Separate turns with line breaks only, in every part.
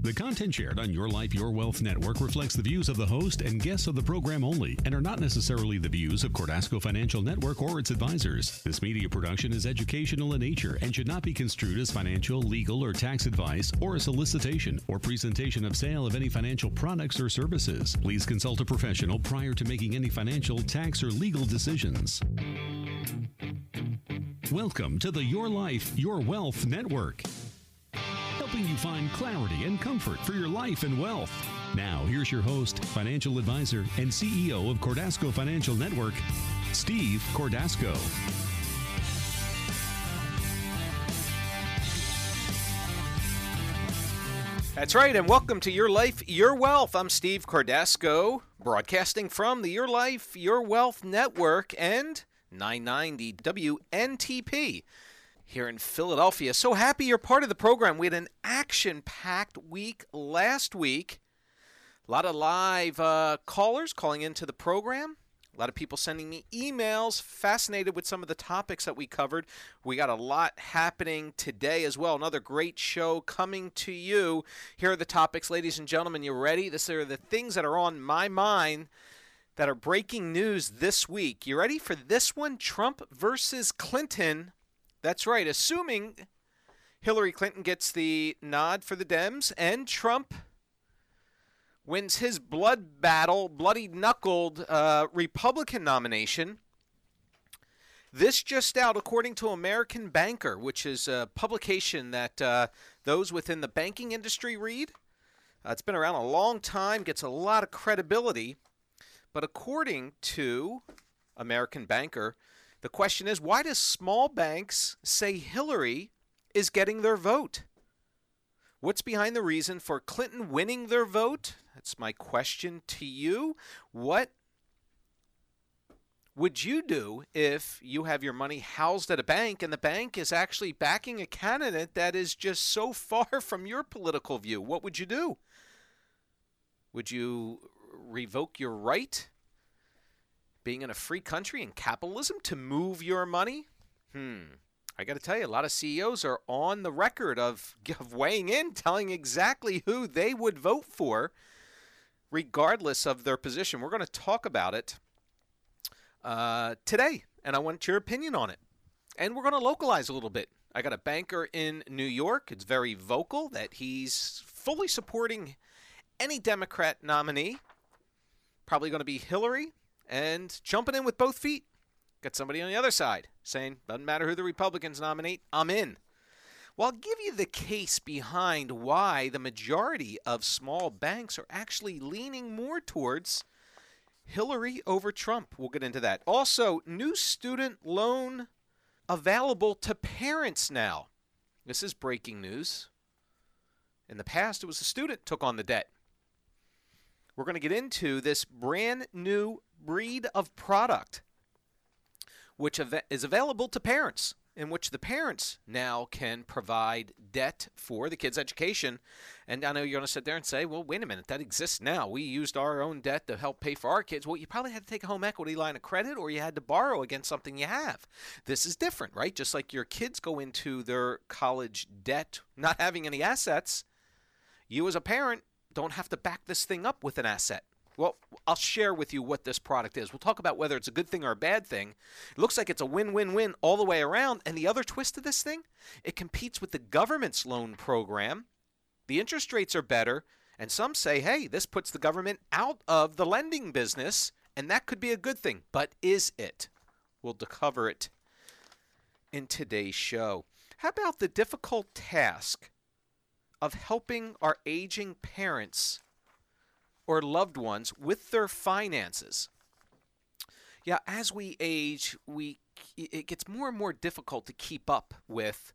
The content shared on Your Life, Your Wealth Network reflects the views of the host and guests of the program only and are not necessarily the views of Cordasco Financial Network or its advisors. This media production is educational in nature and should not be construed as financial, legal, or tax advice or a solicitation or presentation of sale of any financial products or services. Please consult a professional prior to making any financial, tax, or legal decisions. Welcome to the Your Life, Your Wealth Network, helping you find clarity and comfort for your life and wealth. Now, here's your host, financial advisor, and CEO of Cordasco Financial Network, Steve Cordasco.
That's right, and welcome to Your Life, Your Wealth. I'm Steve Cordasco, broadcasting from the Your Life, Your Wealth Network and 990 WNTP here in Philadelphia. So happy you're part of the program. We had an action-packed week last week. A lot of live callers calling into the program. A lot of people sending me emails, fascinated with some of the topics that we covered. We got a lot happening today as well. Another great show coming to you. Here are the topics, ladies and gentlemen. You ready? These are the things that are on my mind that are breaking news this week. You ready for this one? Trump versus Clinton. That's right. Assuming Hillary Clinton gets the nod for the Dems and Trump wins his bloody-knuckled Republican nomination. This just out, according to American Banker, which is a publication that those within the banking industry read. It's been around a long time, gets a lot of credibility. But according to American Banker, the question is, why does small banks say Hillary is getting their vote? What's behind the reason for Clinton winning their vote? That's my question to you. What would you do if you have your money housed at a bank and the bank is actually backing a candidate that is just so far from your political view? What would you do? Would you revoke your right, being in a free country and capitalism, to move your money? I got to tell you, a lot of CEOs are on the record of weighing in, telling exactly who they would vote for, regardless of their position. We're going to talk about it today, and I want your opinion on it. And we're going to localize a little bit. I got a banker in New York. It's very vocal that he's fully supporting any Democrat nominee, probably going to be Hillary, and jumping in with both feet. Got somebody on the other side saying, doesn't matter who the Republicans nominate, I'm in. Well, I'll give you the case behind why the majority of small banks are actually leaning more towards Hillary over Trump. We'll get into that. Also, new student loan available to parents now. This is breaking news. In the past, it was the student took on the debt. We're going to get into this brand new breed of product which is available to parents, in which the parents now can provide debt for the kids' education. And I know you're going to sit there and say, well, wait a minute, that exists now. We used our own debt to help pay for our kids. Well, you probably had to take a home equity line of credit, or you had to borrow against something you have. This is different, right? Just like your kids go into their college debt not having any assets, you as a parent don't have to back this thing up with an asset. Well, I'll share with you what this product is. We'll talk about whether it's a good thing or a bad thing. It looks like it's a win-win-win all the way around. And the other twist of this thing, it competes with the government's loan program. The interest rates are better. And some say, hey, this puts the government out of the lending business, and that could be a good thing. But is it? We'll cover it in today's show. How about the difficult task of helping our aging parents or loved ones with their finances? Yeah, as we age, it gets more and more difficult to keep up with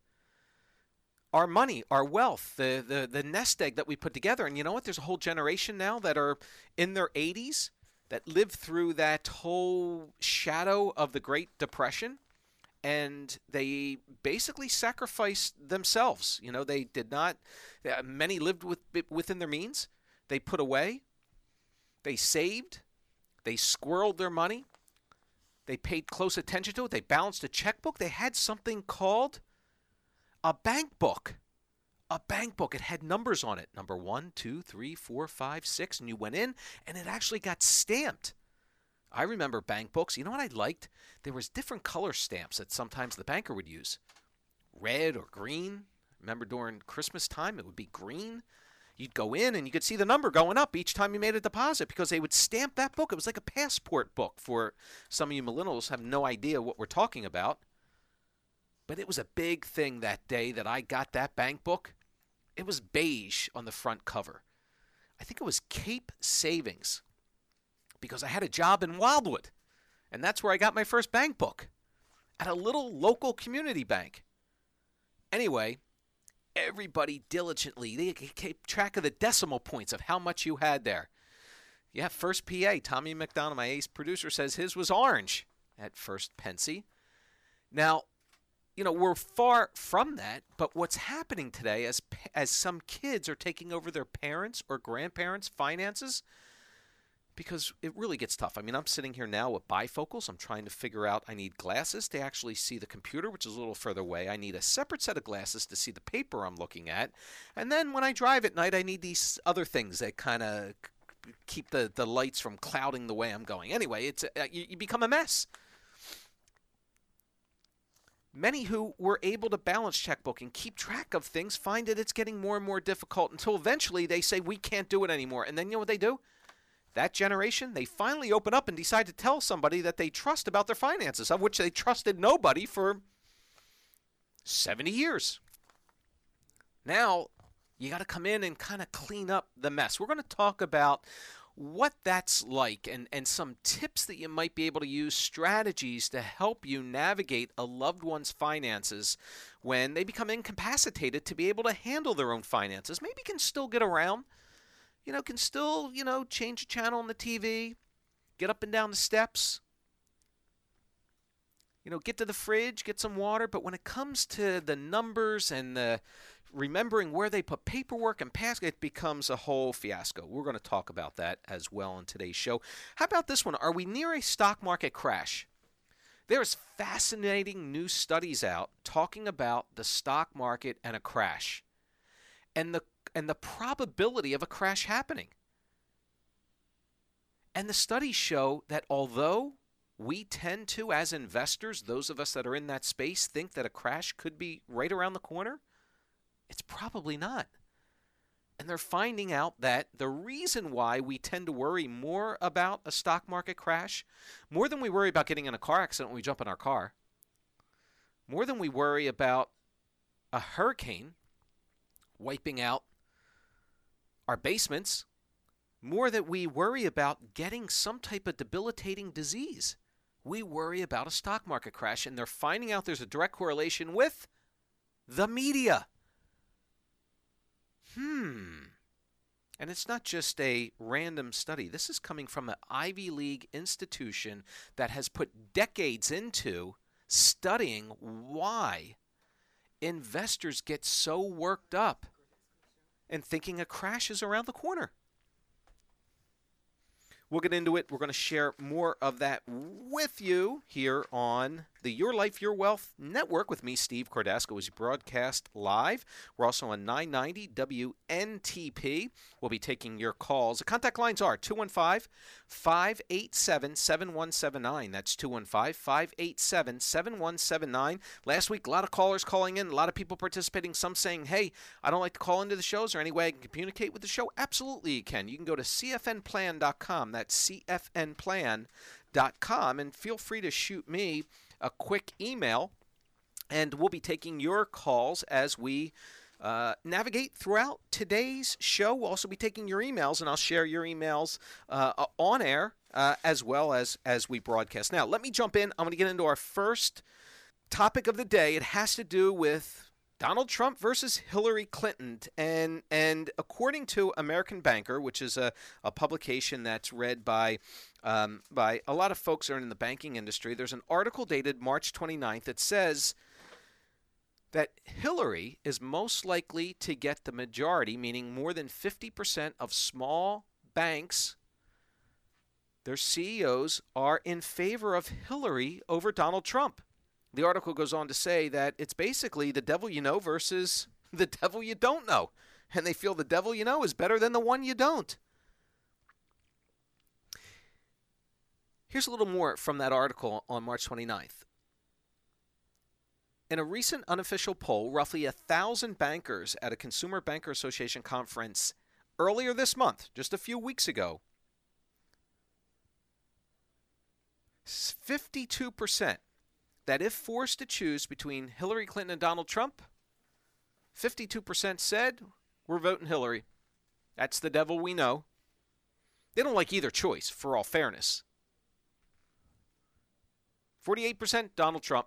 our money, our wealth, the nest egg that we put together. And you know what? There's a whole generation now that are in their 80s that lived through that whole shadow of the Great Depression, and they basically sacrificed themselves. You know, they did not. Many lived within their means. They put away. They saved. They squirreled their money. They paid close attention to it. They balanced a checkbook. They had something called a bank book. a bank book. It had numbers on it. Number 1, 2, 3, 4, 5, 6. And you went in, and it actually got stamped. I remember bank books. You know what I liked? There was different color stamps that sometimes the banker would use. Red or green. Remember during Christmas time, it would be green. You'd go in and you could see the number going up each time you made a deposit because they would stamp that book. It was like a passport book. For some of you millennials have no idea what we're talking about. But it was a big thing that day that I got that bank book. It was beige on the front cover. I think it was Cape Savings because I had a job in Wildwood. And that's where I got my first bank book, at a little local community bank. Anyway, everybody diligently, they kept track of the decimal points of how much you had there. Yeah, First PA, Tommy McDonald, my ace producer, says his was orange at First Pensy. Now, you know, we're far from that, but what's happening today as some kids are taking over their parents' or grandparents' finances, because it really gets tough. I mean, I'm sitting here now with bifocals. I'm trying to figure out, I need glasses to actually see the computer, which is a little further away. I need a separate set of glasses to see the paper I'm looking at. And then when I drive at night, I need these other things that kind of keep the lights from clouding the way I'm going. Anyway, it's you become a mess. Many who were able to balance checkbook and keep track of things find that it's getting more and more difficult until eventually they say, we can't do it anymore. And then you know what they do? That generation, they finally open up and decide to tell somebody that they trust about their finances, of which they trusted nobody for 70 years. Now, you got to come in and kind of clean up the mess. We're going to talk about what that's like and some tips that you might be able to use, strategies to help you navigate a loved one's finances when they become incapacitated to be able to handle their own finances. Maybe can still get around. You know, can still, change a channel on the TV, get up and down the steps, get to the fridge, get some water. But when it comes to the numbers and the remembering where they put paperwork and it becomes a whole fiasco. We're going to talk about that as well in today's show. How about this one? Are we near a stock market crash? There's fascinating new studies out talking about the stock market and a crash and the probability of a crash happening. And the studies show that although we tend to, as investors, those of us that are in that space, think that a crash could be right around the corner, it's probably not. And they're finding out that the reason why we tend to worry more about a stock market crash, more than we worry about getting in a car accident when we jump in our car, more than we worry about a hurricane wiping out our basements, more that we worry about getting some type of debilitating disease. We worry about a stock market crash, and they're finding out there's a direct correlation with the media. And it's not just a random study. This is coming from an Ivy League institution that has put decades into studying why investors get so worked up and thinking a crash is around the corner. We'll get into it. We're going to share more of that with you here on the Your Life, Your Wealth Network with me, Steve Cordasco, as you broadcast live. We're also on 990 WNTP. We'll be taking your calls. The contact lines are 215-587-7179. That's 215-587-7179. Last week, a lot of callers calling in, a lot of people participating, some saying, hey, I don't like to call into the shows. Is there any way I can communicate with the show? Absolutely you can. You can go to cfnplan.com. That's cfnplan.com. And feel free to shoot me a quick email, and we'll be taking your calls as we navigate throughout today's show. We'll also be taking your emails, and I'll share your emails on air as well as we broadcast. Now, let me jump in. I'm going to get into our first topic of the day. It has to do with Donald Trump versus Hillary Clinton. And according to American Banker, which is a publication that's read by a lot of folks who are in the banking industry, there's an article dated March 29th that says that Hillary is most likely to get the majority, meaning more than 50% of small banks, their CEOs are in favor of Hillary over Donald Trump. The article goes on to say that it's basically the devil you know versus the devil you don't know. And they feel the devil you know is better than the one you don't. Here's a little more from that article on March 29th. In a recent unofficial poll, roughly 1,000 bankers at a Consumer Banker Association conference earlier this month, just a few weeks ago, 52% that if forced to choose between Hillary Clinton and Donald Trump, 52% said, we're voting Hillary. That's the devil we know. They don't like either choice, for all fairness. 48% Donald Trump.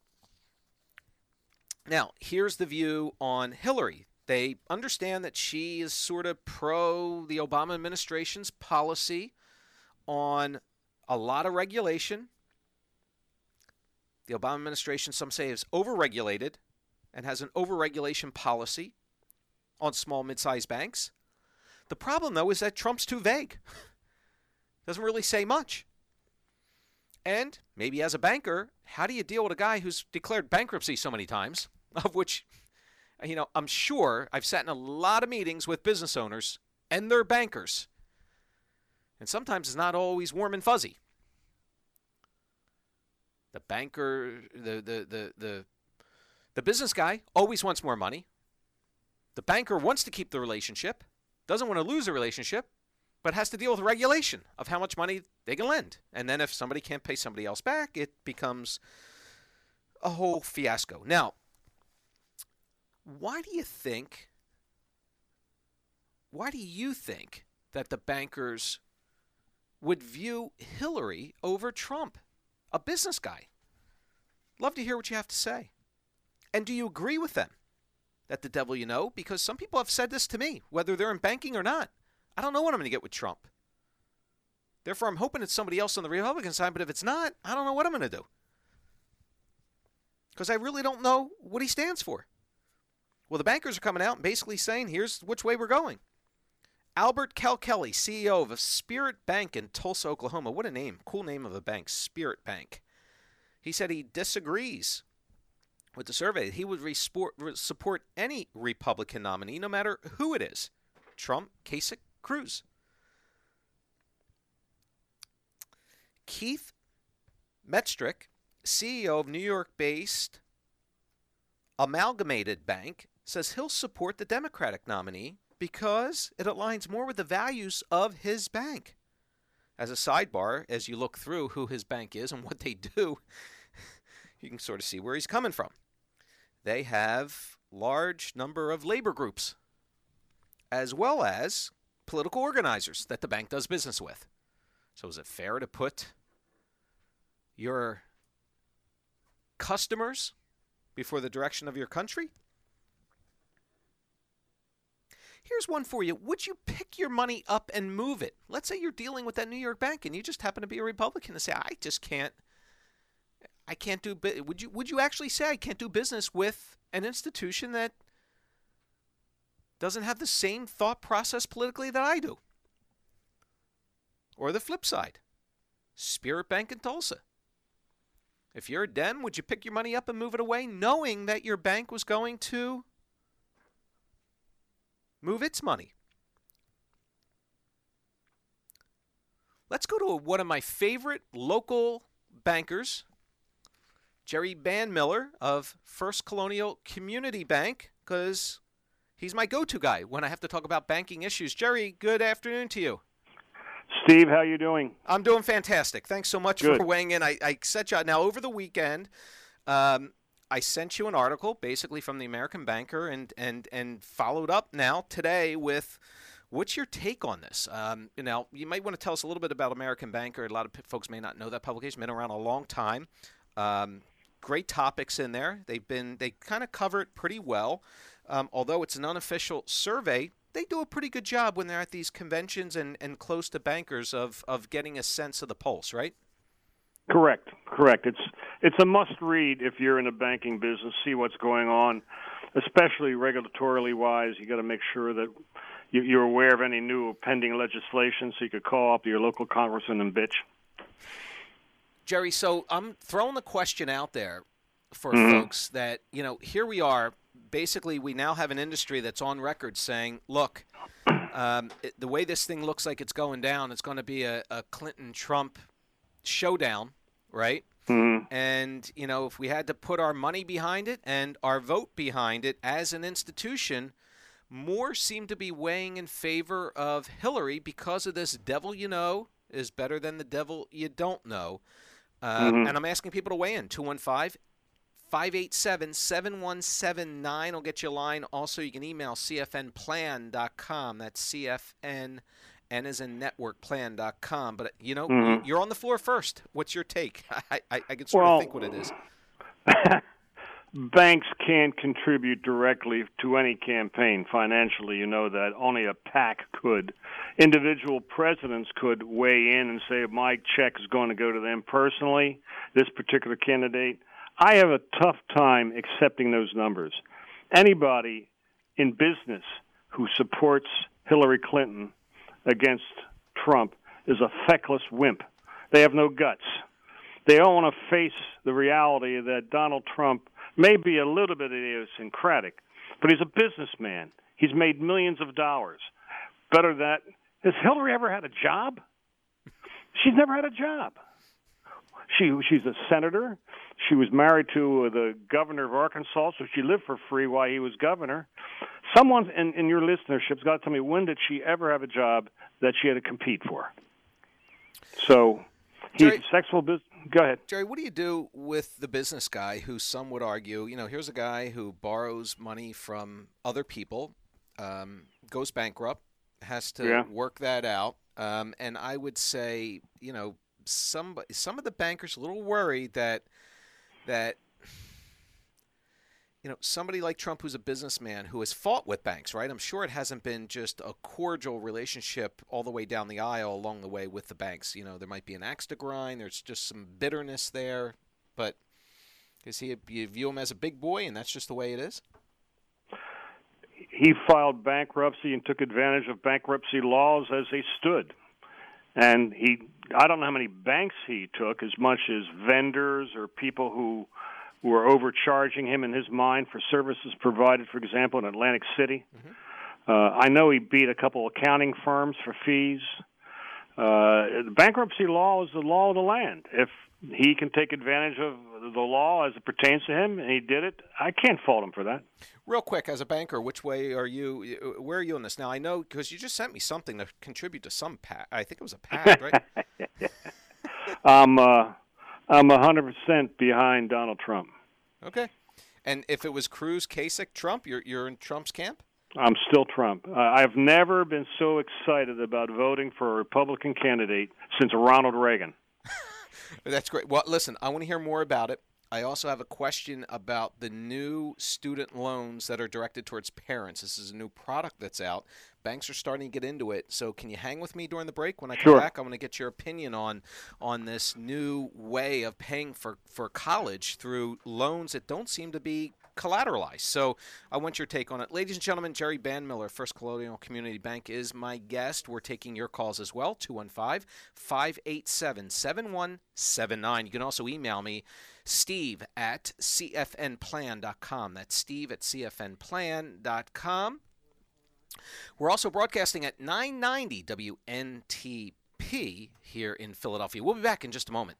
Now, here's the view on Hillary. They understand that she is sort of pro the Obama administration's policy on a lot of regulation. The Obama administration, some say, is overregulated and has an overregulation policy on small, mid-sized banks. The problem, though, is that Trump's too vague. Doesn't really say much. And maybe as a banker, how do you deal with a guy who's declared bankruptcy so many times, of which, I'm sure I've sat in a lot of meetings with business owners and their bankers. And sometimes it's not always warm and fuzzy. The banker, the business guy always wants more money. The banker wants to keep the relationship, doesn't want to lose the relationship, but has to deal with regulation of how much money they can lend. And then if somebody can't pay somebody else back, it becomes a whole fiasco. Now, why do you think that the bankers would view Hillary over Trump, a business guy? Love to hear what you have to say. And do you agree with them that the devil you know? Because some people have said this to me, whether they're in banking or not. I don't know what I'm going to get with Trump. Therefore, I'm hoping it's somebody else on the Republican side, but if it's not, I don't know what I'm going to do. Because I really don't know what he stands for. Well, the bankers are coming out and basically saying, here's which way we're going. Albert Kelly, CEO of Spirit Bank in Tulsa, Oklahoma. What a name. Cool name of a bank, Spirit Bank. He said he disagrees with the survey. He would support any Republican nominee, no matter who it is. Trump, Kasich, Cruz. Keith Metrick, CEO of New York-based Amalgamated Bank, says he'll support the Democratic nominee because it aligns more with the values of his bank. As a sidebar, as you look through who his bank is and what they do, you can sort of see where he's coming from. They have large number of labor groups, as well as political organizers that the bank does business with. So is it fair to put your customers before the direction of your country? Here's one for you. Would you pick your money up and move it? Let's say you're dealing with that New York bank and you just happen to be a Republican and say, I can't do, would you actually say I can't do business with an institution that doesn't have the same thought process politically that I do? Or the flip side, Spirit Bank in Tulsa. If you're a Dem, would you pick your money up and move it away knowing that your bank was going to move its money? Let's go to one of my favorite local bankers, Jerry Bandmiller of First Colonial Community Bank, because he's my go-to guy when I have to talk about banking issues. Jerry, good afternoon to you.
Steve, how you doing?
I'm doing fantastic. Thanks so much for weighing in. I sent you now over the weekend. I sent you an article basically from the American Banker and followed up now today with what's your take on this? You might want to tell us a little bit about American Banker. A lot of folks may not know that publication. Been around a long time. Great topics in there. They kind of cover it pretty well. Although it's an unofficial survey, they do a pretty good job when they're at these conventions and close to bankers of getting a sense of the pulse, right?
Correct. It's a must-read if you're in the banking business, see what's going on, especially regulatorily wise. You got to make sure that you're aware of any new pending legislation so you could call up your local congressman and bitch.
Jerry, so I'm throwing the question out there for folks that, here we are basically we now have an industry that's on record saying, look, the way this thing looks like it's going down, it's going to be a Clinton-Trump showdown, right?
Mm-hmm.
And, if we had to put our money behind it and our vote behind it as an institution, more seem to be weighing in favor of Hillary because of this devil you know is better than the devil you don't know. And I'm asking people to weigh in. 215-587-7179 will get you a line. Also, you can email cfnplan.com. That's CFN, N as in networkplan.com. But, you're on the floor first. What's your take? I can sort of think what it is.
Banks can't contribute directly to any campaign financially. You know that. Only a PAC could. Individual presidents could weigh in and say, my check is going to go to them personally, this particular candidate. I have a tough time accepting those numbers. Anybody in business who supports Hillary Clinton against Trump is a feckless wimp. They have no guts. They don't want to face the reality that Donald Trump may be a little bit idiosyncratic, but he's a businessman. He's made millions of dollars. Better that. Has Hillary ever had a job? She's never had a job. She's a senator. She was married to the governor of Arkansas, so she lived for free while he was governor. Someone in your listenership's got to tell me, when did she ever have a job that she had to compete for? So he's a sexual business. Go ahead.
Jerry, what do you do with the business guy who some would argue, here's a guy who borrows money from other people, goes bankrupt, has to work that out, and I would say, some of the bankers are a little worried that somebody like Trump, who's a businessman, who has fought with banks, right? I'm sure it hasn't been just a cordial relationship all the way down the aisle along the way with the banks. There might be an axe to grind. There's just some bitterness there. But you view him as a big boy, and that's just the way it is?
He filed bankruptcy and took advantage of bankruptcy laws as they stood. And I don't know how many banks he took, as much as vendors or people who were overcharging him in his mind for services provided, for example, in Atlantic City. I know he beat a couple accounting firms for fees. The bankruptcy law is the law of the land. If he can take advantage of the law as it pertains to him, and he did it, I can't fault him for that. Real
quick, as a banker, which way are you? Where are you on this? Now, I know because you just sent me something to contribute to some PAC. I think it was a PAC, right?
I'm 100% behind Donald Trump.
Okay. And if it was Cruz, Kasich, Trump, you're in Trump's camp?
I'm still Trump. I've never been so excited about voting for a Republican candidate since Ronald Reagan.
That's great. Well, listen, I want to hear more about it. I also have a question about the new student loans that are directed towards parents. This is a new product that's out. Banks are starting to get into it. So can you hang with me during the break? When I come back, I want to get your opinion on this new way of paying for college through loans that don't seem to be collateralized. So I want your take on it. Ladies and gentlemen, Jerry Bandmiller, First Colonial Community Bank, is my guest. We're taking your calls as well, 215-587-7179. You can also email me, steve@cfnplan.com. That's steve@cfnplan.com. We're also broadcasting at 990 WNTP here in Philadelphia. We'll be back in just a moment.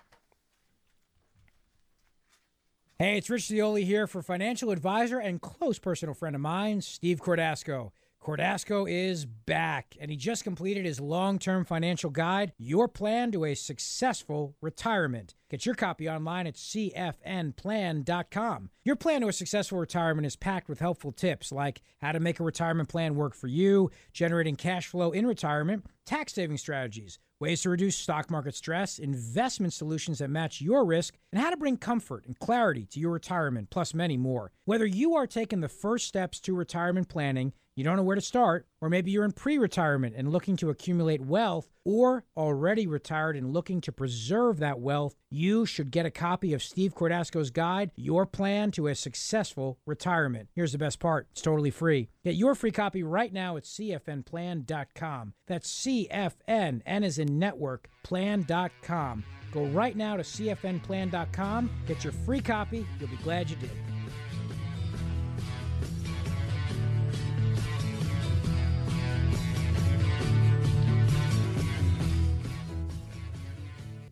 Hey, it's Rich Zioli here for financial advisor and close personal friend of mine, Steve Cordasco. Cordasco is back, and he just completed his long-term financial guide, Your Plan to a Successful Retirement. Get your copy online at cfnplan.com. Your plan to a successful retirement is packed with helpful tips like how to make a retirement plan work for you, generating cash flow in retirement, tax-saving strategies, ways to reduce stock market stress, investment solutions that match your risk, and how to bring comfort and clarity to your retirement, plus many more. Whether you are taking the first steps to retirement planning, you don't know where to start, or maybe you're in pre-retirement and looking to accumulate wealth, or already retired and looking to preserve that wealth, you should get a copy of Steve Cordasco's guide, Your Plan to a Successful Retirement. Here's the best part. It's totally free. Get your free copy right now at cfnplan.com. That's CFN, N as in network, plan.com. Go right now to cfnplan.com. Get your free copy. You'll be glad you did.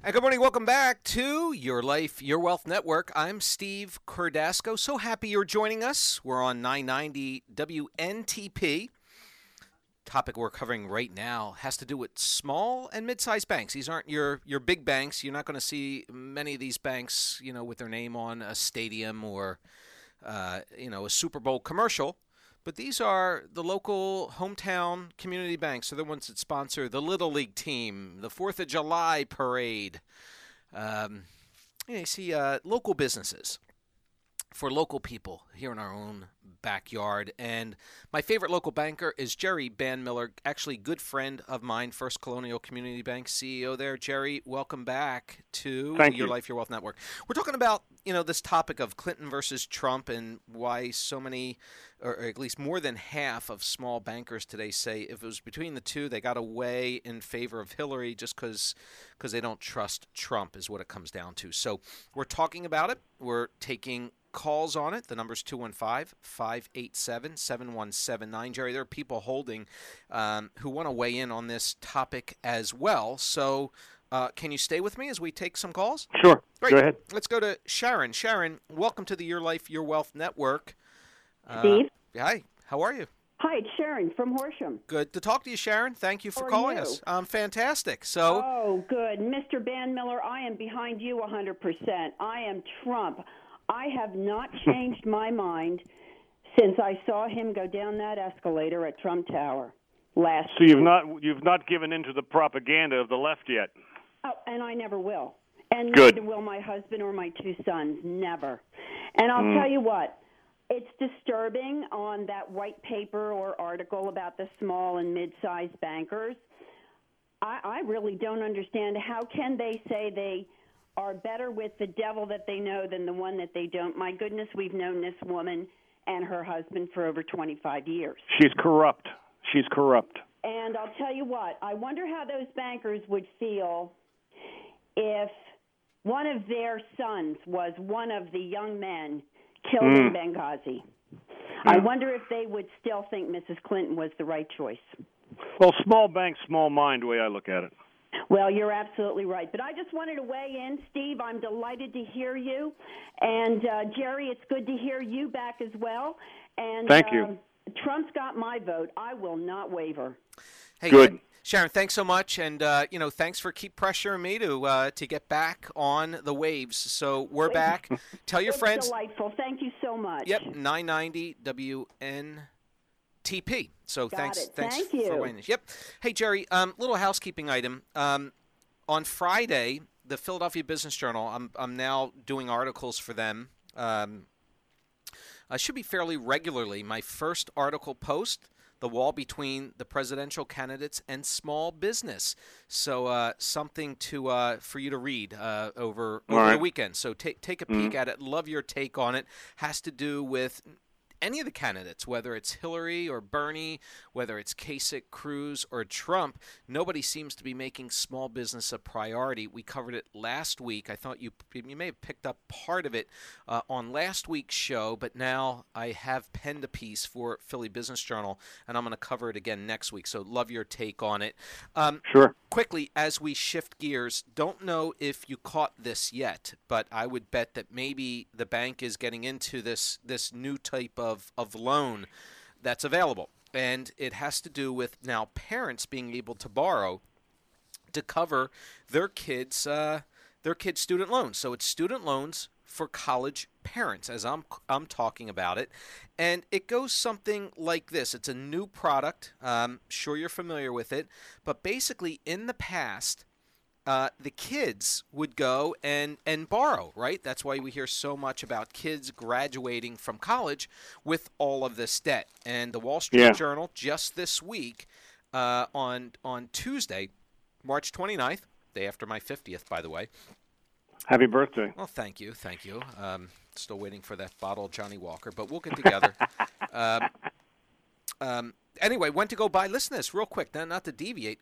And good morning. Welcome back to Your Life, Your Wealth Network. I'm Steve Cordasco. So happy you're joining us. We're on 990 WNTP. Topic we're covering right now has to do with small and mid-sized banks. These aren't your big banks. You're not going to see many of these banks, with their name on a stadium or, a Super Bowl commercial. But these are the local hometown community banks. They're the ones that sponsor the Little League team, the 4th of July parade. You see local businesses for local people here in our own backyard. And my favorite local banker is Jerry Bandmiller, actually good friend of mine, First Colonial Community Bank CEO there. Jerry, welcome back to Your Life, Your Wealth Network. We're talking about, this topic of Clinton versus Trump and why so many, or at least more than half of small bankers today say if it was between the two, they got to weigh in favor of Hillary just because they don't trust Trump is what it comes down to. So we're talking about it. We're taking calls on it. The number's 215-587-7179. Jerry, there are people holding who want to weigh in on this topic as well. So can you stay with me as we take some calls?
Sure.
Great.
Go ahead.
Let's go to Sharon. Sharon, welcome to the Your Life, Your Wealth Network.
Steve?
Hi. How are you?
Hi, it's Sharon from Horsham.
Good to talk to you, Sharon. Thank you for
How are
calling
you?
us. Fantastic. So,
Oh, good. Mr. Bandmiller, I am behind you 100%. I am Trump. I have not changed my mind since I saw him go down that escalator at Trump Tower last
So
year.
you've not given in to the propaganda of the left yet.
Oh, and I never will. And
Good.
neither will my husband or my two sons. Never. And I'll tell you what. It's disturbing on that white paper or article about the small and mid-sized bankers. I really don't understand how can they say they are better with the devil that they know than the one that they don't. My goodness, we've known this woman and her husband for over 25 years.
She's corrupt.
And I'll tell you what, I wonder how those bankers would feel if one of their sons was one of the young men killed in Benghazi. I wonder if they would still think Mrs. Clinton was the right choice.
Well, small bank, small mind, the way I look at it.
Well, you're absolutely right. But I just wanted to weigh in. Steve, I'm delighted to hear you. And, Jerry, it's good to hear you back as well. And
Thank you.
Trump's got my vote. I will not waver.
hey,
Good.
Sharon, thanks so much. And, thanks for keep pressuring me to get back on the waves. So we're back. Tell your
It's
friends.
delightful. Thank you so much.
Yep, 990 WNTP. So thanks
Thank you.
for weighing in. Yep. Hey, Jerry, little housekeeping item. On Friday, the Philadelphia Business Journal, I'm now doing articles for them. Should be fairly regularly. My first article post, the wall between the presidential candidates and small business. So something for you to read over the weekend. So take a peek at it. Love your take on it. Has to do with any of the candidates, whether it's Hillary or Bernie, whether it's Kasich, Cruz, or Trump. Nobody seems to be making small business a priority. We covered it last week. I thought you may have picked up part of it on last week's show, but now I have penned a piece for Philly Business Journal, and I'm going to cover it again next week. So love your take on it.
Sure.
Quickly, as we shift gears, don't know if you caught this yet, but I would bet that maybe the bank is getting into this new type of loan that's available. And it has to do with now parents being able to borrow to cover their kids' student loans. So it's student loans for college parents, as I'm talking about it. And it goes something like this. It's a new product. Sure you're familiar with it. But basically, in the past, the kids would go and borrow, right? That's why we hear so much about kids graduating from college with all of this debt. And the Wall Street Journal just this week on Tuesday, March 29th, day after my 50th, by the way.
Happy birthday.
Well, thank you. Still waiting for that bottle of Johnny Walker, but we'll get together. Anyway, went to go buy, listen to this real quick, not to deviate.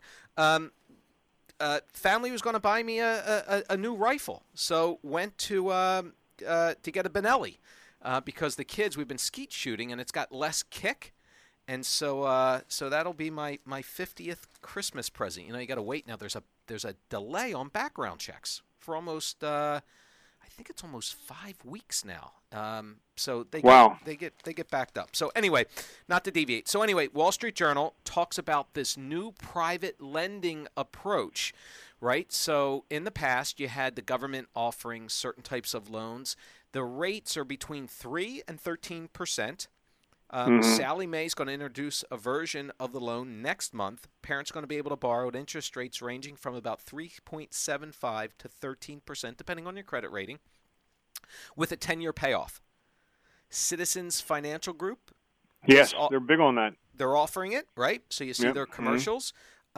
Family was going to buy me a new rifle, so went to get a Benelli because the kids, we've been skeet shooting and it's got less kick, And so that'll be my 50th Christmas present. You got to wait now. There's a delay on background checks for almost I think it's almost 5 weeks now. So they get backed up. So anyway, not to deviate. So anyway, Wall Street Journal talks about this new private lending approach, right? So in the past, you had the government offering certain types of loans. The rates are between 3 and 13%. Sallie Mae is going to introduce a version of the loan next month. Parents are going to be able to borrow at interest rates ranging from about 3.75 to 13%, depending on your credit rating, with a 10-year payoff. Citizens Financial Group.
Yes, they're big on that.
They're offering it, right? So you see their commercials.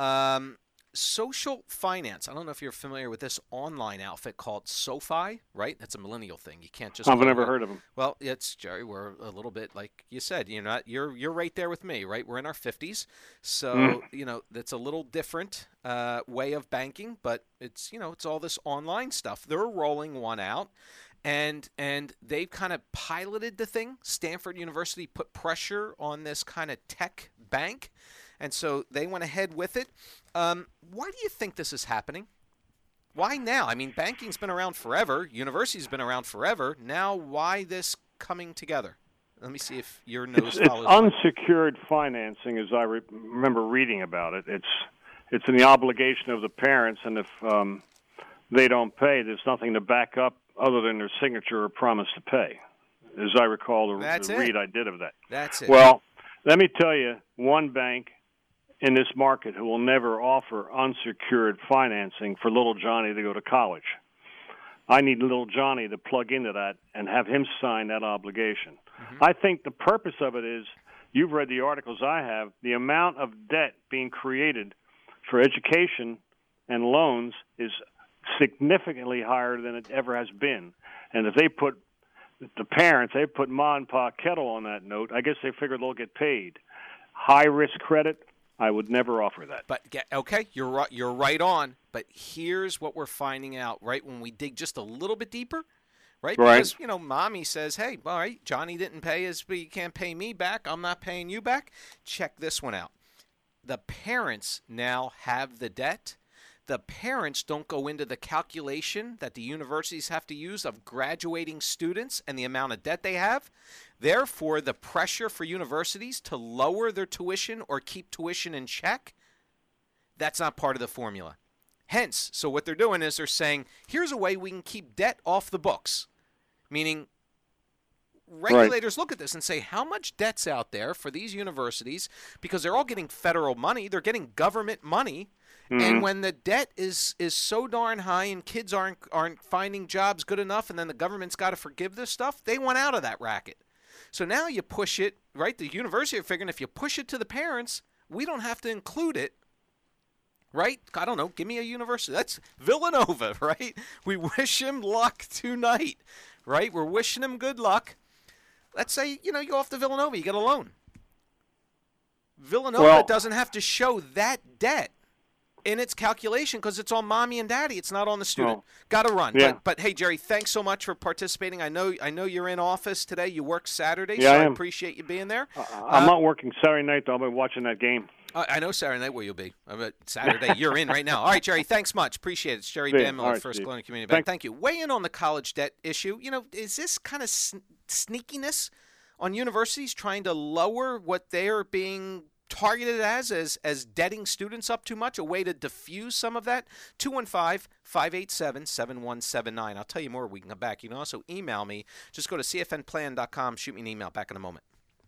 Social Finance. I don't know if you're familiar with this online outfit called SoFi, right? That's a millennial thing. You can't just.
I've never heard of them.
Well, it's Jerry. We're a little bit like you said. You're right there with me, right? We're in our 50s, so that's a little different way of banking, but it's it's all this online stuff. They're rolling one out. And they've kind of piloted the thing. Stanford University put pressure on this kind of tech bank, and so they went ahead with it. Why do you think this is happening? Why now? I mean, banking's been around forever. University's been around forever. Now, why this coming together? Let me see if your nose follows.
It's unsecured financing, as I remember reading about it. It's in the obligation of the parents, and if they don't pay, there's nothing to back up other than their signature or promise to pay, as I recall the read I did of that.
That's it.
Well, let me tell you, one bank in this market who will never offer unsecured financing for little Johnny to go to college. I need little Johnny to plug into that and have him sign that obligation. Mm-hmm. I think the purpose of it is, you've read the articles I have, the amount of debt being created for education and loans is significantly higher than it ever has been. And if they put the parents, they put Ma and Pa Kettle on that note, I guess they figure they'll get paid. High-risk credit, I would never offer that.
But okay, you're right on. But here's what we're finding out, right, when we dig just a little bit deeper, right? Because, Mommy says, hey, all right, Johnny didn't pay but you can't pay me back. I'm not paying you back. Check this one out. The parents now have the debt. The parents don't go into the calculation that the universities have to use of graduating students and the amount of debt they have. Therefore, the pressure for universities to lower their tuition or keep tuition in check, that's not part of the formula. Hence, so what they're doing is they're saying, here's a way we can keep debt off the books. Meaning, regulators look at this and say, how much debt's out there for these universities? Because they're all getting federal money. They're getting government money. Mm-hmm. And when the debt is so darn high and kids aren't finding jobs good enough, and then the government's got to forgive this stuff, they want out of that racket. So now you push it, right? The university are figuring if you push it to the parents, we don't have to include it, right? I don't know. Give me a university. That's Villanova, right? We wish him luck tonight, right? We're wishing him good luck. Let's say, you go off to Villanova, you get a loan. Villanova doesn't have to show that debt in its calculation because it's on mommy and daddy. It's not on the student. Got to run.
Yeah.
But hey, Jerry, thanks so much for participating. I know you're in office today. You work Saturday,
yeah,
so
I
appreciate you being there.
I'm not working Saturday night, though. I'll be watching that game.
I know Saturday night where you'll be. But Saturday, you're in right now. All right, Jerry, thanks much. Appreciate it. It's Jerry Banmiller, First Colonial Community Bank. Thank you. Weigh in on the college debt issue. Is this kind of sneakiness on universities trying to lower what they are being targeted as debting students up too much, a way to diffuse some of that? 215-587-7179. I'll tell you more when we can come back. You can also email me. Just go to cfnplan.com. Shoot me an email. Back in a moment.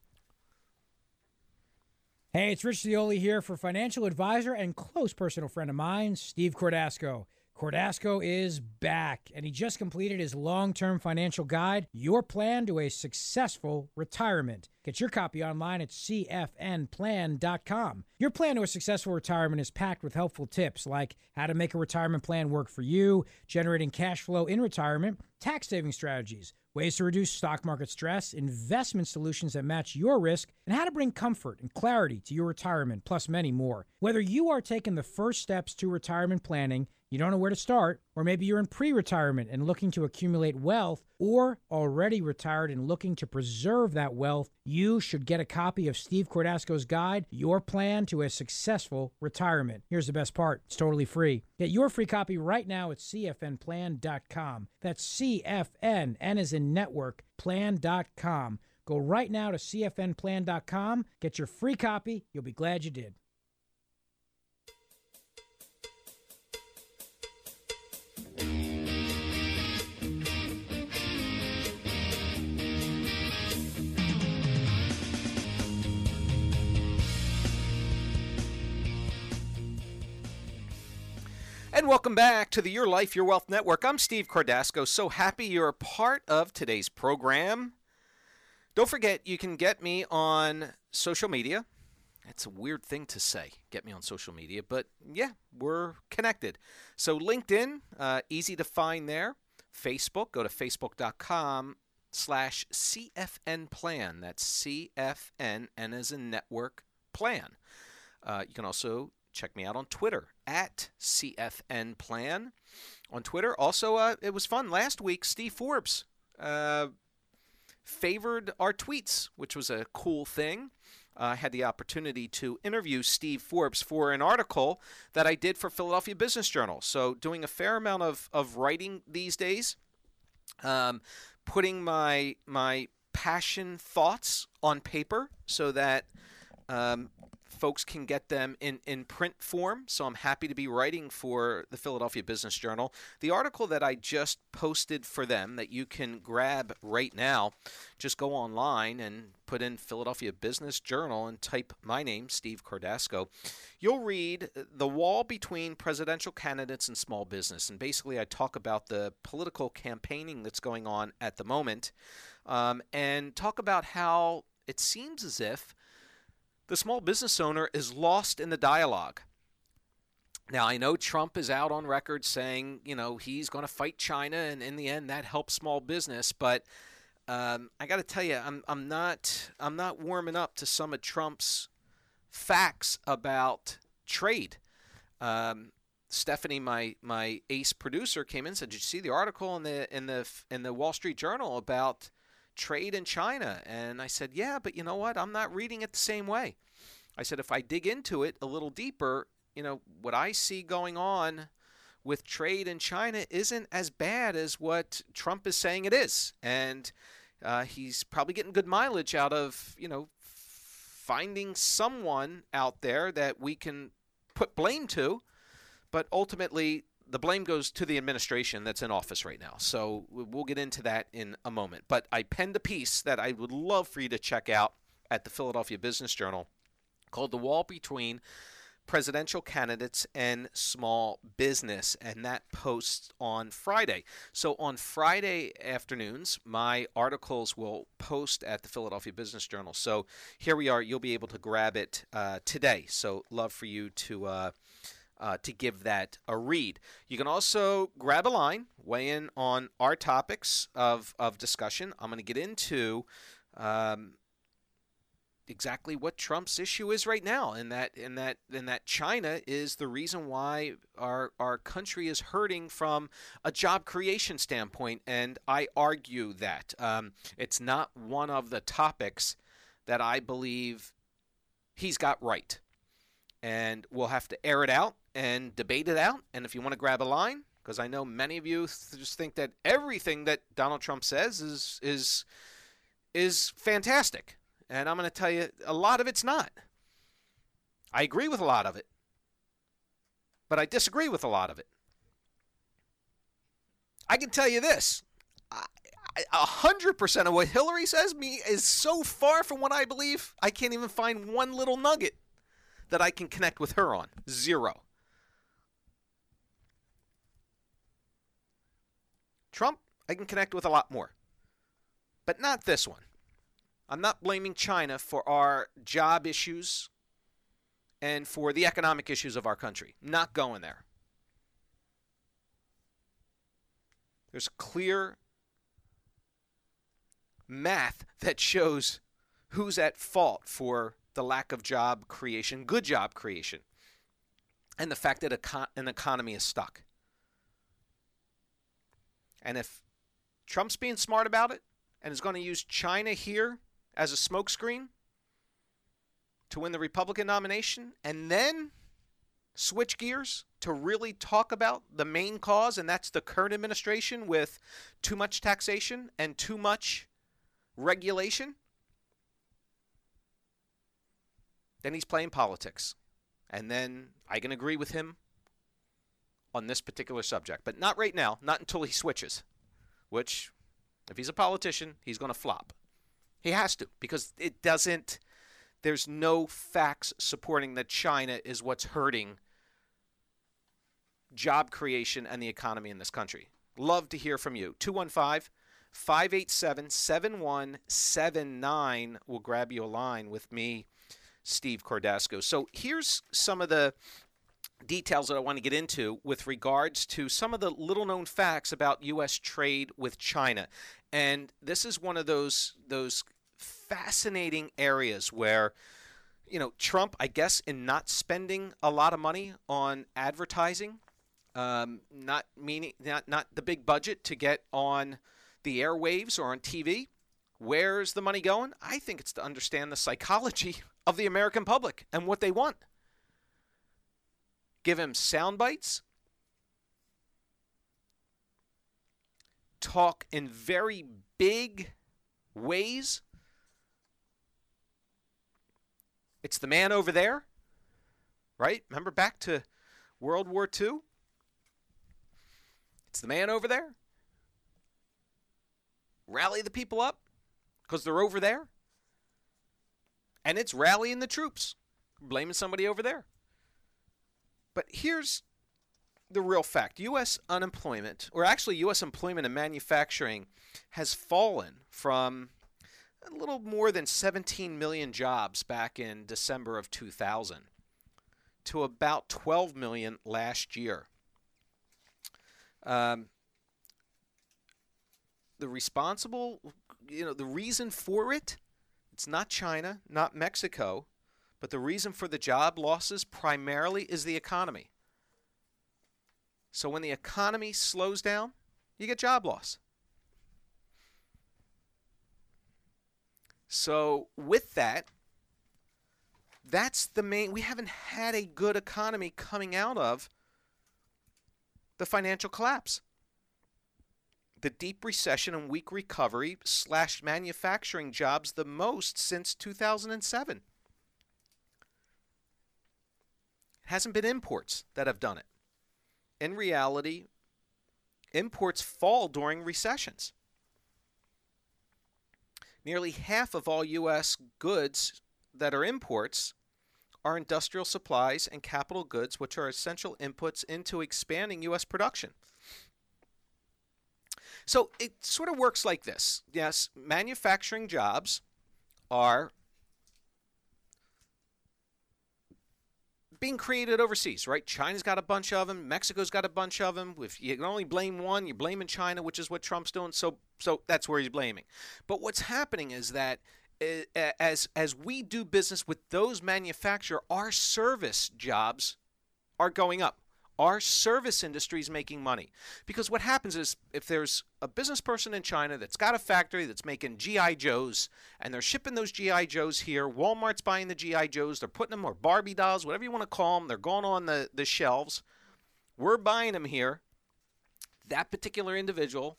Hey, it's Rich Zioli here for financial advisor and close personal friend of mine, Steve Cordasco. Cordasco is back, and he just completed his long-term financial guide, Your Plan to a Successful Retirement. Get your copy online at cfnplan.com. Your plan to a successful retirement is packed with helpful tips like how to make a retirement plan work for you, generating cash flow in retirement, tax-saving strategies, ways to reduce stock market stress, investment solutions that match your risk, and how to bring comfort and clarity to your retirement, plus many more. Whether you are taking the first steps to retirement planning, you don't know where to start, or maybe you're in pre-retirement and looking to accumulate wealth, or already retired and looking to preserve that wealth, you should get a copy of Steve Cordasco's guide, Your Plan to a Successful Retirement. Here's the best part. It's totally free. Get your free copy right now at cfnplan.com. That's CFN, N as in network, plan.com. Go right now to cfnplan.com. Get your free copy. You'll be glad you did.
And welcome back to the Your Life, Your Wealth Network. I'm Steve Cordasco. So happy you're a part of today's program. Don't forget, you can get me on social media. It's a weird thing to say, get me on social media, but yeah, we're connected. So LinkedIn, easy to find there. Facebook, go to facebook.com/CFNplan. That's CFN, N as in network, plan. You can also check me out on Twitter at CFNplan. On Twitter, also, it was fun. Last week, Steve Forbes favored our tweets, which was a cool thing. I had the opportunity to interview Steve Forbes for an article that I did for Philadelphia Business Journal. So doing a fair amount of writing these days, putting my passion thoughts on paper so that folks can get them in print form. So I'm happy to be writing for the Philadelphia Business Journal. The article that I just posted for them that you can grab right now, just go online and put in Philadelphia Business Journal and type my name, Steve Cordasco. You'll read The Wall Between Presidential Candidates and Small Business. And basically I talk about the political campaigning that's going on at the moment, and talk about how it seems as if the small business owner is lost in the dialogue. Now, I know Trump is out on record saying, he's going to fight China, and in the end, that helps small business. But I got to tell you, I'm not warming up to some of Trump's facts about trade. Stephanie, my ace producer, came in and said, "Did you see the article in the Wall Street Journal about trade in China?" And I said, "Yeah, but you know what? I'm not reading it the same way." I said, if I dig into it a little deeper, what I see going on with trade in China isn't as bad as what Trump is saying it is. And he's probably getting good mileage out of, finding someone out there that we can put blame to. But ultimately, the blame goes to the administration that's in office right now. So we'll get into that in a moment. But I penned a piece that I would love for you to check out at the Philadelphia Business Journal called The Wall Between Presidential Candidates and Small Business, and that posts on Friday. So on Friday afternoons, my articles will post at the Philadelphia Business Journal. So here we are. You'll be able to grab it today. So love for you to give that a read. You can also grab a line, weigh in on our topics of discussion. I'm going to get into exactly what Trump's issue is right now, and that China is the reason why our country is hurting from a job creation standpoint. And I argue that it's not one of the topics that I believe he's got right. And we'll have to air it out and debate it out. And if you want to grab a line, because I know many of you just think that everything that Donald Trump says is fantastic. And I'm going to tell you, a lot of it's not. I agree with a lot of it, but I disagree with a lot of it. I can tell you this. 100% of what Hillary says is so far from what I believe, I can't even find one little nugget that I can connect with her on. Zero. Trump, I can connect with a lot more. But not this one. I'm not blaming China for our job issues and for the economic issues of our country. Not going there. There's clear math that shows who's at fault for the lack of job creation, good job creation, and the fact that an economy is stuck. And if Trump's being smart about it and is going to use China here as a smokescreen to win the Republican nomination and then switch gears to really talk about the main cause, and that's the current administration with too much taxation and too much regulation, then he's playing politics. And then I can agree with him on this particular subject, but not right now, not until he switches, which, if he's a politician, he's going to flop. He has to, because there's no facts supporting that China is what's hurting job creation and the economy in this country. Love to hear from you. 215-587-7179 will grab you a line with me, Steve Cordasco. So here's some of the details that I want to get into with regards to some of the little-known facts about U.S. trade with China. And this is one of those fascinating areas where, Trump, I guess, in not spending a lot of money on advertising, not the big budget to get on the airwaves or on TV. Where's the money going? I think it's to understand the psychology of the American public and what they want. Give him sound bites. Talk in very big ways. It's the man over there, right? Remember back to World War II? It's the man over there. Rally the people up because they're over there. And it's rallying the troops, blaming somebody over there. But here's the real fact. U.S. unemployment, or actually U.S. employment and manufacturing, has fallen from a little more than 17 million jobs back in December of 2000 to about 12 million last year. The reason for it, it's not China, not Mexico, but the reason for the job losses primarily is the economy. So when the economy slows down, you get job loss. So with that, that's the main. We haven't had a good economy coming out of the financial collapse. The deep recession and weak recovery slashed manufacturing jobs the most since 2007. It hasn't been imports that have done it. In reality, imports fall during recessions. Nearly half of all U.S. goods that are imports are industrial supplies and capital goods, which are essential inputs into expanding U.S. production. So it sort of works like this. Yes, manufacturing jobs are being created overseas, right? China's got a bunch of them. Mexico's got a bunch of them. If you can only blame one, you're blaming China, which is what Trump's doing. So that's where he's blaming. But what's happening is that as we do business with those manufacturers, our service jobs are going up. Our service industry is making money. Because what happens is if there's a business person in China that's got a factory that's making G.I. Joes and they're shipping those G.I. Joes here, Walmart's buying the G.I. Joes, they're putting them, or Barbie dolls, whatever you want to call them, they're going on the shelves. We're buying them here. That particular individual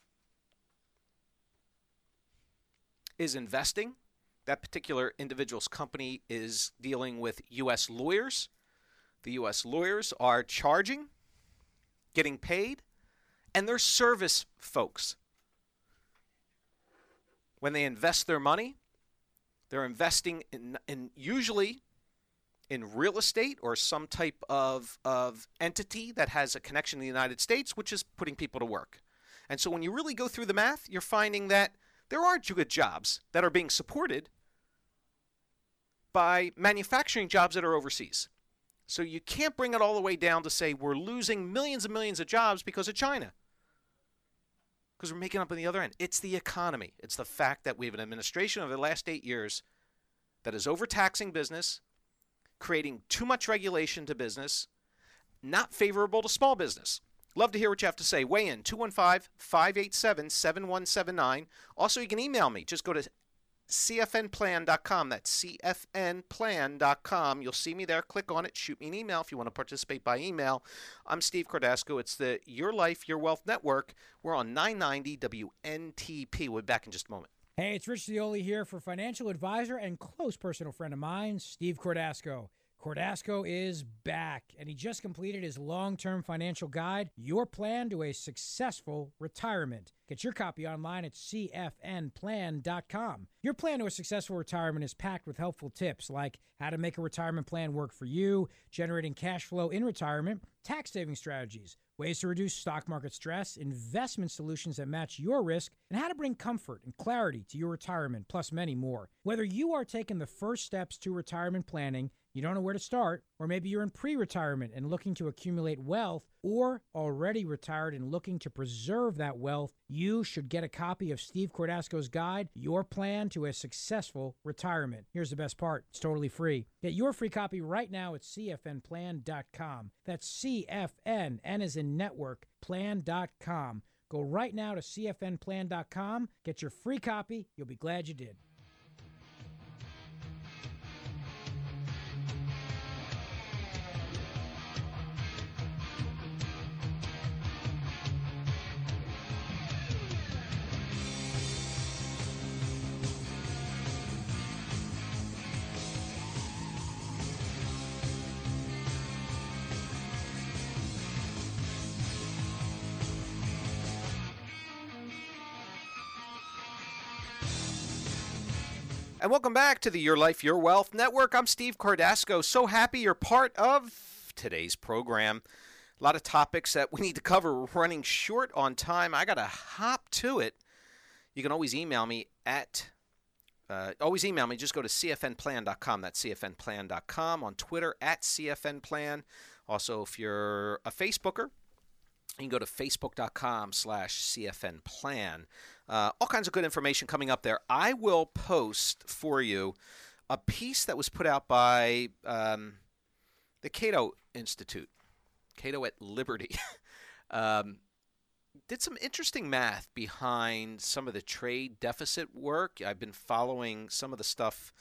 is investing. That particular individual's company is dealing with U.S. lawyers. The U.S. lawyers are charging, getting paid, and they're service folks. When they invest their money, they're investing in usually in real estate or some type of entity that has a connection to the United States, which is putting people to work. And so when you really go through the math, you're finding that there are good jobs that are being supported by manufacturing jobs that are overseas. So you can't bring it all the way down to say we're losing millions and millions of jobs because of China. because we're making up on the other end. It's the economy. It's the fact that we have an administration over the last 8 years that is overtaxing business, creating too much regulation to business, not favorable to small business. Love to hear what you have to say. Weigh in, 215-587-7179. Also, you can email me. Just go to cfnplan.com. That's cfnplan.com. You'll see me there. Click on it. Shoot me an email if you want to participate by email. I'm Steve Cordasco. It's the Your Life, Your Wealth Network. We're on 990 WNTP. We'll be back in just a moment.
Hey, it's Rich Zioli here for financial advisor and close personal friend of mine, Steve Cordasco. Cordasco is back, and he just completed his long-term financial guide, Your Plan to a Successful Retirement. Get your copy online at cfnplan.com. Your plan to a successful retirement is packed with helpful tips like how to make a retirement plan work for you, generating cash flow in retirement, tax-saving strategies, ways to reduce stock market stress, investment solutions that match your risk, and how to bring comfort and clarity to your retirement, plus many more. Whether you are taking the first steps to retirement planning, you don't know where to start, or maybe you're in pre-retirement and looking to accumulate wealth, or already retired and looking to preserve that wealth, you should get a copy of Steve Cordasco's guide, Your Plan to a Successful Retirement. Here's the best part. It's totally free. Get your free copy right now at cfnplan.com. That's CFN, N as in network, plan.com. Go right now to cfnplan.com. Get your free copy. You'll be glad you did.
And welcome back to the Your Life, Your Wealth Network. I'm Steve Cordasco. So happy you're part of today's program. A lot of topics that we need to cover. We're running short on time. I got to hop to it. You can always email me at Just go to cfnplan.com. That's cfnplan.com. On Twitter, at cfnplan. Also, if you're a Facebooker, you can go to facebook.com/cfnplan. All kinds of good information coming up there. I will post for you a piece that was put out by the Cato Institute, Cato at Liberty. Did some interesting math behind some of the trade deficit work. I've been following some of the stuff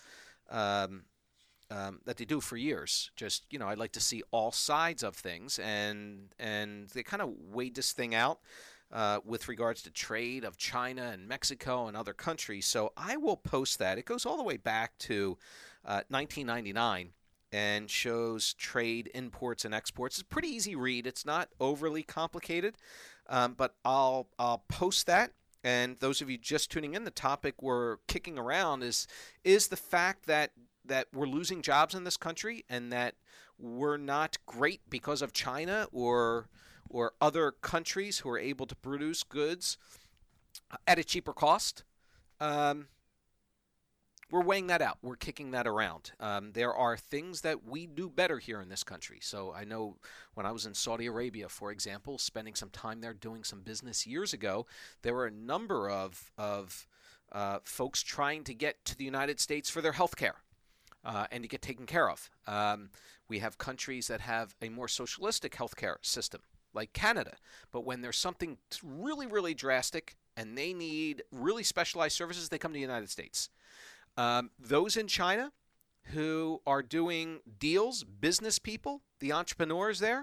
that they do for years. Just, I'd like to see all sides of things, and they kind of weighed this thing out with regards to trade of China and Mexico and other countries. So I will post that. It goes all the way back to 1999 and shows trade imports and exports. It's a pretty easy read. It's not overly complicated, but I'll post that. And those of you just tuning in, the topic we're kicking around is the fact that we're losing jobs in this country and that we're not great because of China or other countries who are able to produce goods at a cheaper cost. We're weighing that out. We're kicking that around. There are things that we do better here in this country. So I know when I was in Saudi Arabia, for example, spending some time there doing some business years ago, there were a number of folks trying to get to the United States for their health care. And to get taken care of. We have countries that have a more socialistic healthcare system, like Canada. But when there's something really, really drastic and they need really specialized services, they come to the United States. Those in China who are doing deals, business people, the entrepreneurs there,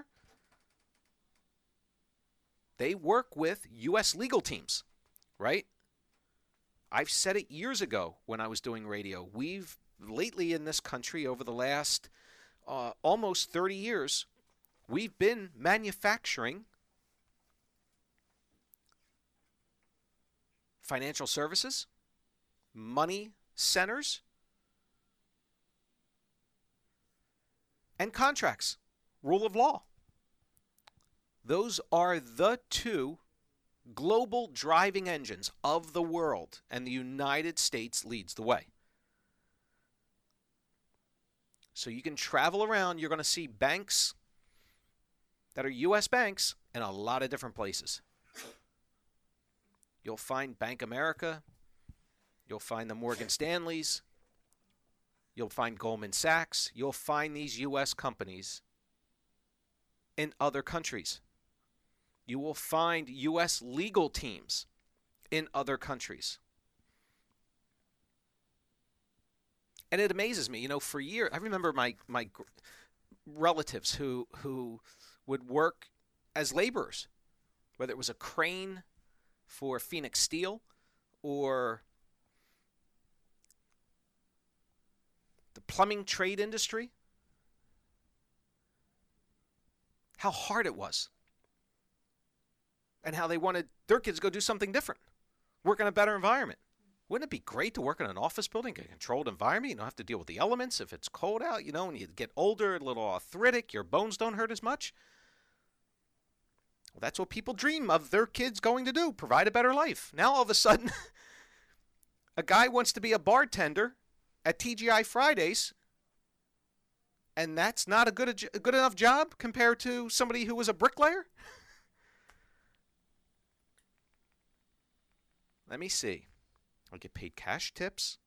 they work with U.S. legal teams, right? I've said it years ago when I was doing radio. We've lately in this country, over the last almost 30 years, we've been manufacturing financial services, money centers, and contracts, rule of law. Those are the two global driving engines of the world, and the United States leads the way. So you can travel around, you're going to see banks that are U.S. banks in a lot of different places. You'll find Bank America. You'll find the Morgan Stanleys. You'll find Goldman Sachs. You'll find these U.S. companies in other countries. You will find U.S. legal teams in other countries. And it amazes me, for years, I remember my relatives who would work as laborers, whether it was a crane for Phoenix Steel or the plumbing trade industry, how hard it was and how they wanted their kids to go do something different, work in a better environment. Wouldn't it be great to work in an office building, a controlled environment? You don't have to deal with the elements if it's cold out, when you get older, a little arthritic, your bones don't hurt as much. Well, that's what people dream of their kids going to do, provide a better life. Now, all of a sudden, a guy wants to be a bartender at TGI Fridays, and that's not a good enough job compared to somebody who was a bricklayer? Let me see. I'll get paid cash tips.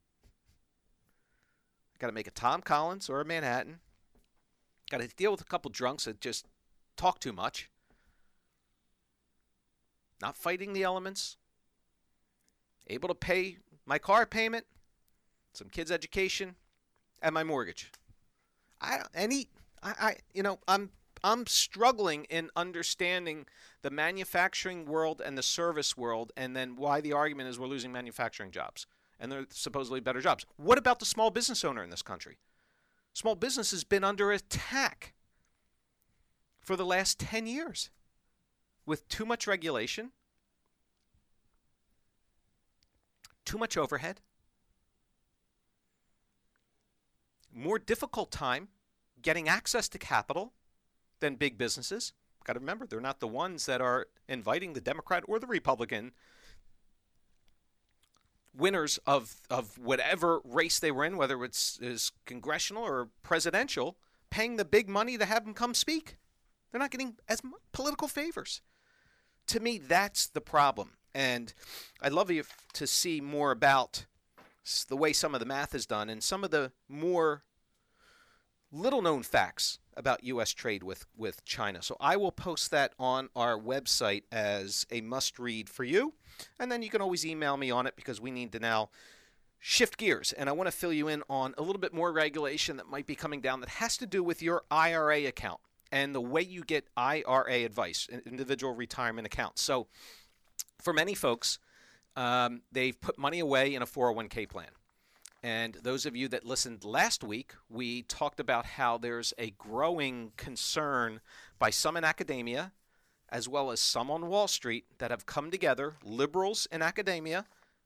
Got to make a Tom Collins or a Manhattan. Got to deal with a couple drunks that just talk too much. Not fighting the elements. Able to pay my car payment, some kids' education, and my mortgage. I'm struggling in understanding the manufacturing world and the service world, and then why the argument is we're losing manufacturing jobs, and they're supposedly better jobs. What about the small business owner in this country? Small business has been under attack for the last 10 years with too much regulation, too much overhead, more difficult time getting access to capital than big businesses. Got to remember, they're not the ones that are inviting the Democrat or the Republican winners of whatever race they were in, whether it's congressional or presidential, paying the big money to have them come speak. They're not getting as much political favors. To me, that's the problem. And I'd love you to see more about the way some of the math is done and some of the more little-known facts about U.S. trade with China. So I will post that on our website as a must-read for you. And then you can always email me on it because we need to now shift gears. And I want to fill you in on a little bit more regulation that might be coming down that has to do with your IRA account and the way you get IRA advice, individual retirement accounts. So for many folks, they've put money away in a 401k plan. And those of you that listened last week, we talked about how there's a growing concern by some in academia, as well as some on Wall Street, that have come together, liberals in academia,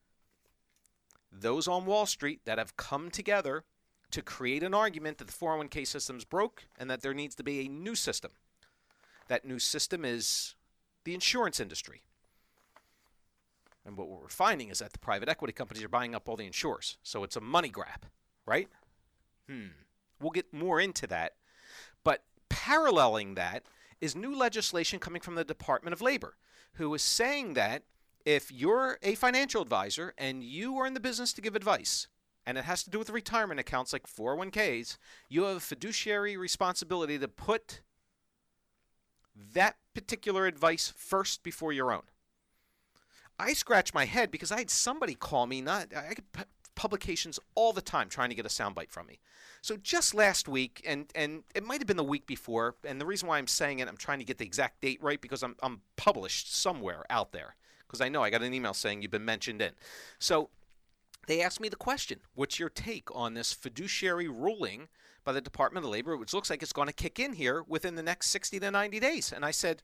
those on Wall Street that have come together to create an argument that the 401k system's broke and that there needs to be a new system. That new system is the insurance industry. And what we're finding is that the private equity companies are buying up all the insurers. So it's a money grab, right? We'll get more into that. But paralleling that is new legislation coming from the Department of Labor, who is saying that if you're a financial advisor and you are in the business to give advice, and it has to do with retirement accounts like 401ks, you have a fiduciary responsibility to put that particular advice first before your own. I scratch my head because I had somebody call me. I get publications all the time trying to get a soundbite from me. So just last week, and it might have been the week before, and the reason why I'm saying it, I'm trying to get the exact date right because I'm published somewhere out there because I know I got an email saying you've been mentioned in. So they asked me the question, what's your take on this fiduciary ruling by the Department of Labor, which looks like it's going to kick in here within the next 60 to 90 days? And I said,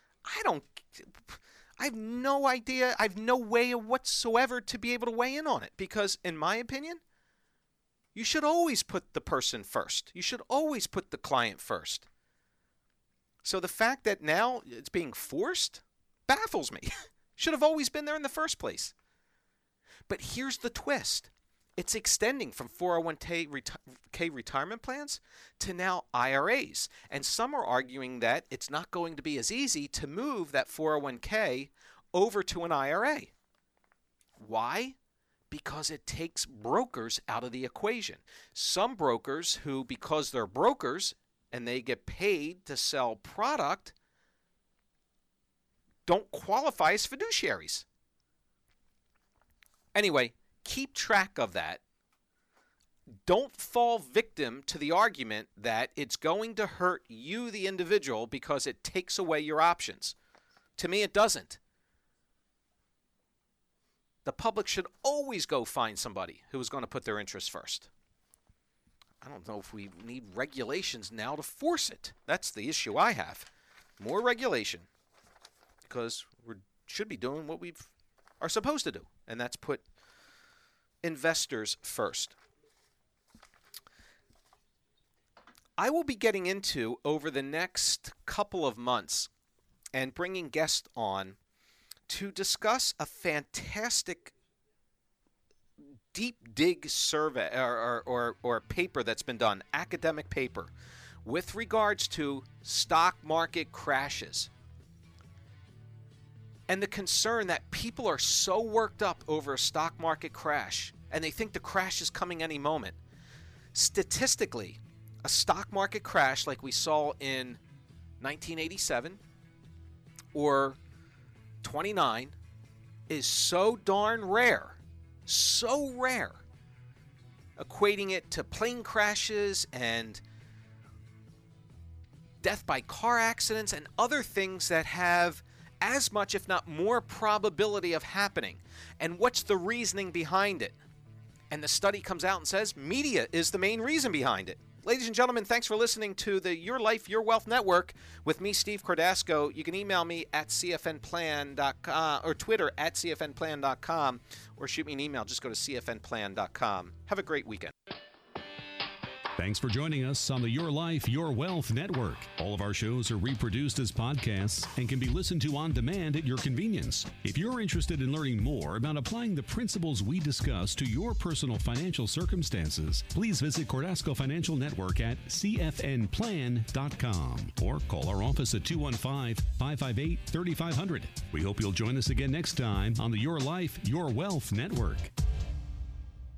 I have no idea. I have no way whatsoever to be able to weigh in on it because, in my opinion, you should always put the person first. You should always put the client first. So the fact that now it's being forced baffles me. Should have always been there in the first place. But here's the twist. It's extending from 401k retirement plans to now IRAs. And some are arguing that it's not going to be as easy to move that 401k over to an IRA. Why? Because it takes brokers out of the equation. Some brokers who, because they're brokers and they get paid to sell product, don't qualify as fiduciaries. Anyway, keep track of that. Don't fall victim to the argument that it's going to hurt you, the individual, because it takes away your options. To me, it doesn't. The public should always go find somebody who is going to put their interests first. I don't know if we need regulations now to force it. That's the issue I have. More regulation. Because we should be doing what we are supposed to do, and that's put investors first. I will be getting into, over the next couple of months, and bringing guests on to discuss a fantastic deep dig survey or paper that's been done, academic paper, with regards to stock market crashes. And the concern that people are so worked up over a stock market crash, and they think the crash is coming any moment. Statistically, a stock market crash like we saw in 1987 or 29 is so darn rare, equating it to plane crashes and death by car accidents and other things that have as much, if not more, probability of happening. And what's the reasoning behind it? And the study comes out and says media is the main reason behind it. Ladies and gentlemen, thanks for listening to the Your Life, Your Wealth Network with me, Steve Cordasco. You can email me at cfnplan.com or Twitter at cfnplan.com, or shoot me an email. Just go to cfnplan.com. Have a great weekend.
Thanks for joining us on the Your Life, Your Wealth Network. All of our shows are reproduced as podcasts and can be listened to on demand at your convenience. If you're interested in learning more about applying the principles we discuss to your personal financial circumstances, please visit Cordasco Financial Network at cfnplan.com or call our office at 215-558-3500. We hope you'll join us again next time on the Your Life, Your Wealth Network.